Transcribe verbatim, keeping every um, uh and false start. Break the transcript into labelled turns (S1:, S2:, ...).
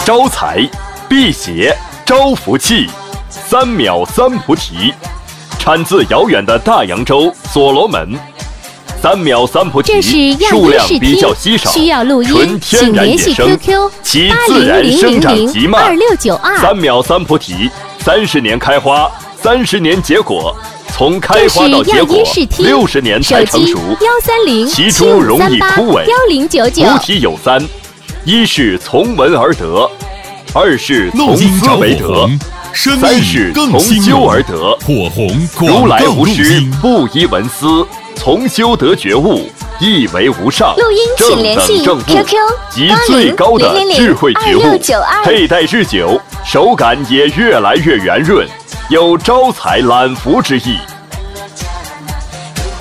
S1: 招财、辟邪、招福气，三秒三菩提，产自遥远的大洋洲所罗门。三秒三菩提数量比较稀少，
S2: 需要录音，
S1: 纯天然野生，
S2: Q Q
S1: 其自然生长极慢。
S2: 二六九二
S1: 三秒三菩提，三十年开花，三十年结果。从开花到结果，六十年才成熟。
S2: 幺三零
S1: 其中容易枯萎。
S2: 幺零九九。
S1: 菩提有三：一是从闻而得，二是从思为得，三是从修而得。
S3: 火红
S1: 如来无师，不依文思，从修得觉悟，亦为无上。
S4: 录音请联系
S1: Q Q 及最高的智慧觉悟，佩戴日久，手感也越来越圆润。有招财揽福之意。